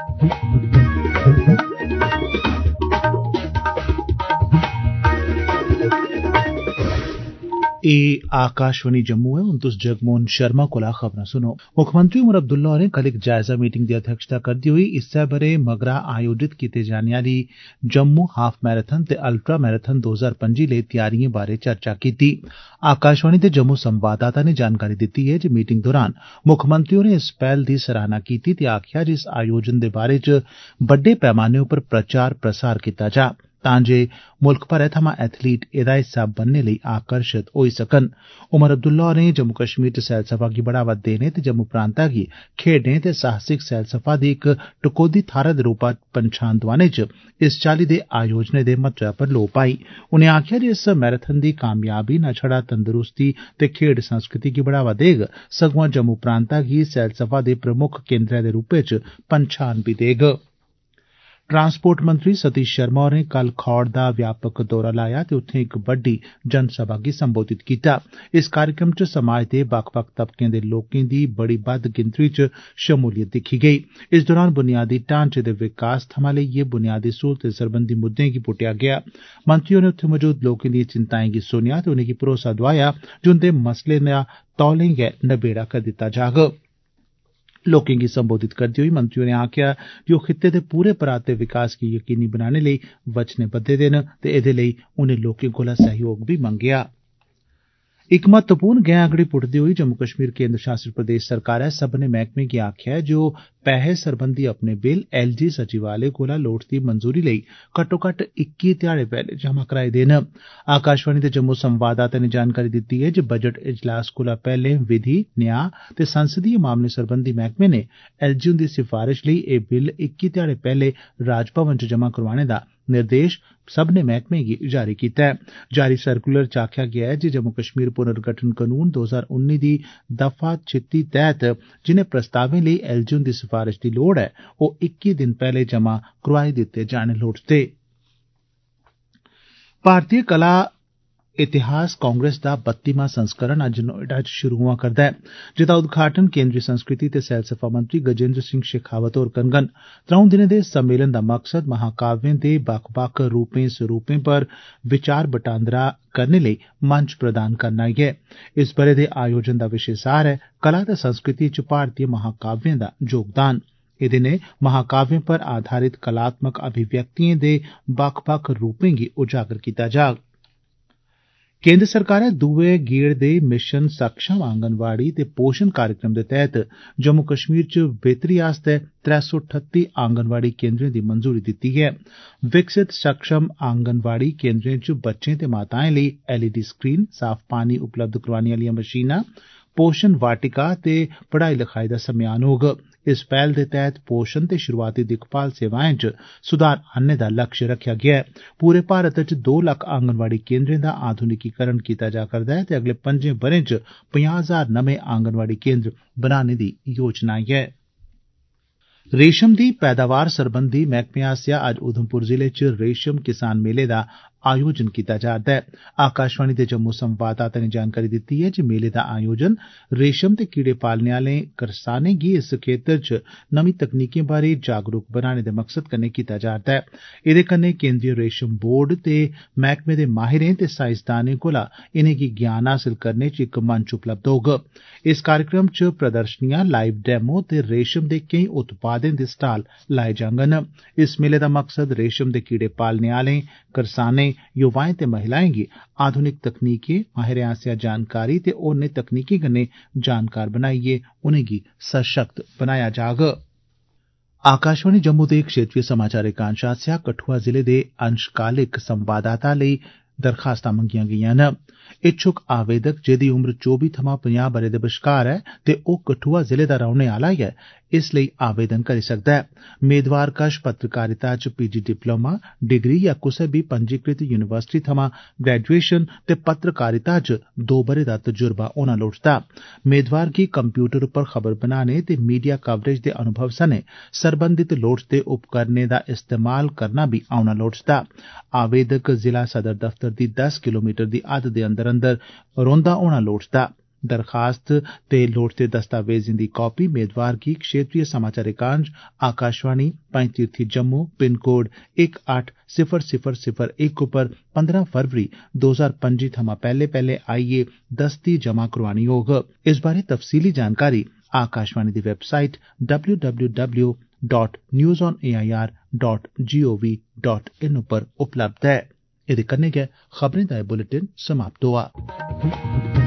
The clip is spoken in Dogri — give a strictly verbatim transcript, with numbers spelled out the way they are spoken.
ए आकाशवाणी जम्मू है। हुण तुस जगमोहन शर्मा कोला खबरां सुनो। मुक्खमंत्री उमर अब्दुल्ला होरें कल इक जायजा मीटिंग दी अध्यक्षता करदे होई इस्सै बरे मगरा आयोजित कीते जाने आली जम्मू हाफ मैराथन ते अल्ट्रा मैराथन दो हजार पंजी लेई तैयारिएं बारै चर्चा कीती। आकाशवाणी दे जम्मू संवाददाता नै जानकारी दित्ती ऐ जे मीटिंग दौरान मुक्खमंत्री होरें इस पैहल दी सराहना कीती ते आखेआ जे इस आयोजन दे बारै च बड्डे पैमाने उप्पर प्रचार प्रसार कीता जा तां जे मुल्ख भरै थमां एथलीट एदा हिस्सा बनने लेई आकर्षित होई सकन। उमर अब्दुल्ला होरें जम्मू कश्मीर च सैलसफा गी बढ़ावा देने ते जम्मू प्रांता गी खेड्डें ते साहसिक सैलसफा दी इक टकोह्दी थाहरै दे रूपा पंछान दोआने च इस चाल्ली दे आयोजनें दे महत्वै पर लोऽ पाई। उनें आखेआ जे इस मैराथन दी कामयाबी न छड़ा तंदरुस्ती ते खेड्ड संस्कृति गी बढ़ावा देग सगुआं जम्मू प्रांता गी सैलसफा दे प्रमुक्ख केन्द्रै दे रूपै च पंछान बी देग। ट्रांसपोर्ट मंत्री सतीश शर्मा होरें कल खौड़ दा व्यापक दौरा लाया ते उत्थें इक बड्डी जनसभा गी संबोधित कीता। इस कार्यक्रम च समाज दे बक्ख बक्ख तबकें दे लोकें दी बड़ी बद्द गिनतरी च शमूलियत दिक्खी गेई। इस दौरान बुनियादी ढांचे दे विकास थमां लेइयै बुनियादी सहूलतें सरबंधी मुद्दें गी पुट्टेआ गेआ। मंत्री होरें उत्थे मौजूद लोकें दिएं चिंताएं गी सुनेआ ते उनेंगी भरोसा दोआया जे उन्दे मसलें दा तौले गै नबेड़ा करी दित्ता जाग। लोकें गी संबोधित करदे होई मंत्री होरें आखेआ जे ओह खित्ते दे पूरे पराते विकास गी यकीनी बनाने लेई वचनेबद्ध दे न ते एदे लेई उनें लोकें कोला सहयोग बी मंगेआ। इक महत्वपूर्ण गैं अगड़ी पुट्टदे होई जम्मू कश्मीर केन्द्र शासित प्रदेश सरकारै सब्बने मैह्कमें गी आखेआ ऐ जे ओह पैहे सरबंधी अपने बिल एलजी सचिवालय कोला लोड़चदी मंजूरी लेई घट्टोघट्ट इक्की ध्याड़े पैहले जमा कराई देन। आकाशवाणी दे जम्मू संवाददाता नै जानकारी दित्ती ऐ जे बजट इजलास कोला पैहले विधि न्याऽ ते संसदीय मामले सरबंधी मैह्कमे नै एलजी हुंदी सिफारश लेई एह बिल इक्की ध्याड़े पैहले राजभवन च जमा करोआने दा निर्देश सब्बने मैह्कमें गी जारी कीता ऐ। जारी सर्कुलर च आखेआ गेआ ऐ जे जम्मू कश्मीर पुनर्गठन कनून दो हजार उन्नी दी दफा छित्ती तैह्त जिनें प्रस्तावें लेई एलजी हुंदी सिफारश दी लोड़ ऐ ओह इक्की दिन पैहले जमा करोआई दित्ते जाने लोड़चदे। भारतीय कला इतिहास कांग्रेस दा बत्तीवां संस्करण अज्ज नोएडा च शुरू होआ करदा ऐ जेदा उद्घाटन केन्द्री संस्कृति ते सैलसफा मंत्री गजेन्द्र सिंह शेखावत होर करङन। त्रौं दिनें दे इस सम्मेलन दा मकसद महाकाव्यें दे बक्ख बक्ख रूपें स्वरूपें पर विचार बटांदरा करने लेई मंच प्रदान करना ऐ। इस बरे दे आयोजन दा विशे सार ऐ कला ते संस्कृति च भारतीय महाकाव्यें दा योगदान। एदे नै महाकाव्यें पर आधारित कलात्मक अभिव्यक्तिएं दे बक्ख बक्ख रूपें गी उजागर कीता जाग। केन्द्र सरकारै दुए गेड़ दे मिशन सक्षम आंगनवाड़ी ते पोषण कार्यक्रम दे तैहत जम्मू कश्मीर च बेहतरी आस्तै त्रै सौ ठत्ती आंगनवाड़ी केन्द्रें दी मंजूरी दित्ती ऐ। विकसित सक्षम आंगनवाड़ी केन्द्रें च बच्चें ते माताएं लेई एलईडी स्क्रीन, साफ पानी उपलब्ध करोआने आलियां मशीनां, पोषण वाटिका ते पढ़ाई लखाई दा सम्यान होग। इस पैहल दे तैहत पोषण ते शुरुआती दिक्खभाल सेवाएं च सुधार आनने दा लक्ष्य रखेआ गेआ ऐ। पूरे भारत च दो लक्ख आंगनवाड़ी केन्द्रें दा आधुनिकीकरण कीता जा करदा ऐ ते अगले पंजें ब'रें च पंजाह् हजार नमें आंगनवाड़ी केन्द्र बनाने दी योजना ऐ। रेशम दी पैदावार सरबंधी मैह्कमे आसेआ अज्ज उधमपुर जिले च रेशम किसान मेले दा आयोजन कीता जा'रदा ऐ। आकाशवाणी दे जम्मू संवाददाता नै जानकारी दित्ती ऐ जे मेले दा आयोजन रेशम ते कीड़े पालने आले करसानें गी इस खेतर च नमीं तकनीकें बारै जागरूक बनाने दे मकसद कन्नै कीता जा'रदा ऐ। एदे कन्नै केन्द्रीय रेशम बोर्ड ते मैह्कमे दे माहिरें ते साईंसदानें कोला इनेंगी ज्ञान हासल करने च इक मंच उपलब्ध होग। इस कार्यक्रम च प्रदर्शनियां, लाइव डेमो ते रेशम दे केई उत्पादें दे स्टाल लाए जाङन। इस मेले दा मकसद रेशम दे कीड़े पालने आलें, करसानें, युवाएं ते महिलाएं गी आधुनिक तकनीकें, माहिरें आसेआ जानकारी ते होरनें तकनीकें कन्नै जानकार बनाइयै उनेंगी सशक्त बनाया जाग। आकाशवाणी जम्मू दे क्षेत्रीय समाचार एकांश आसेआ कठुआ जिले दे अंशकालिक संवाददाता लेई दरखास्तां मंगियां गेईआं न। इच्छुक आवेदक जेदी उम्र चौबी थमां पंजाह् ब'रे दे बश्कार ऐ ते ओह कठुआ जिले दा रौह्ने आला ऐ इस लेई आवेदन करी सकदा ऐ। मेदवार कश पत्रकारिता च पीजी डिप्लोमा, डिग्री या कुसै बी पंजीकृत यूनिवर्सिटी थमां ग्रेजुएशन ते पत्रकारिता च दो ब'रे दा तजुर्बा होना लोड़चदा। मेदवार गी कम्प्यूटर पर खबर बनाने ते मीडिया कवरेज दे अनुभव सने सरबंधित लोड़चदे उपकरणें दा इस्तेमाल करना बी औना लोड़चदा। आवेदक जिला सदर दफ्तर दी दस किलोमीटर दी हद दे अंदर अंदर रौंह्दा होना लोड़चदा। दरखास्त ते लोड़चदे दस्तावेजें दी कापी मेदवार गी क्षेत्रीय समाचार एकांश आकाशवाणी पंज तीर्थी जम्मू पिन कोड इक अट्ठ सिफर सिफर सिफर इक उप्पर पंदरां फरवरी दो हजार पंजी थमां पैहले पैहले आइयै दस्ती जमा करोआनी होग। इस बारै तफसीली जानकारी आकाशवाणी दी website W W W dot news on A I R dot G O V dot in उप्पर उपलब्ध ऐ। एदे कन्नै गै खबरें दा एह बुलेटिन समाप्त होआ।